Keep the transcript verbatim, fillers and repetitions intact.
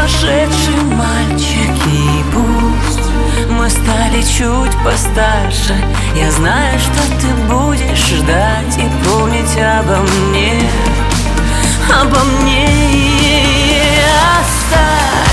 сумасшедший мальчик. И пусть мы стали чуть постарше, я знаю, что ты будешь ждать и помнить обо мне, обо мне. Оставь